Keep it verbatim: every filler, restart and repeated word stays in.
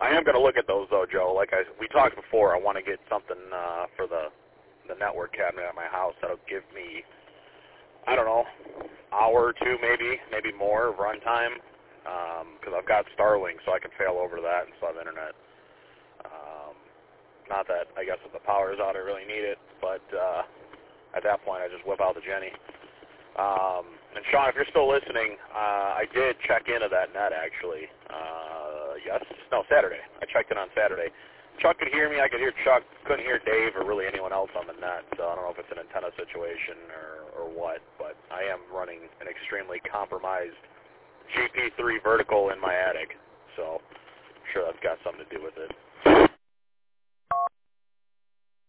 I am going to look at those, though, Joe. Like I, we talked before, I want to get something uh, for the, the network cabinet at my house that'll give me, I don't know, hour or two maybe, maybe more of runtime, because um, I've got Starlink, so I can fail over to that and still have internet. Um, not that, I guess, if the power is out, I really need it, but uh, at that point, I just whip out the Jenny. Um, and Sean, if you're still listening, uh, I did check into that net, actually. Uh, yes, no, Saturday. I checked in on Saturday. Chuck could hear me. I could hear Chuck. Couldn't hear Dave or really anyone else on the net. So I don't know if it's an antenna situation or, or what, but I am running an extremely compromised G P three vertical in my attic. So I'm sure that's got something to do with it.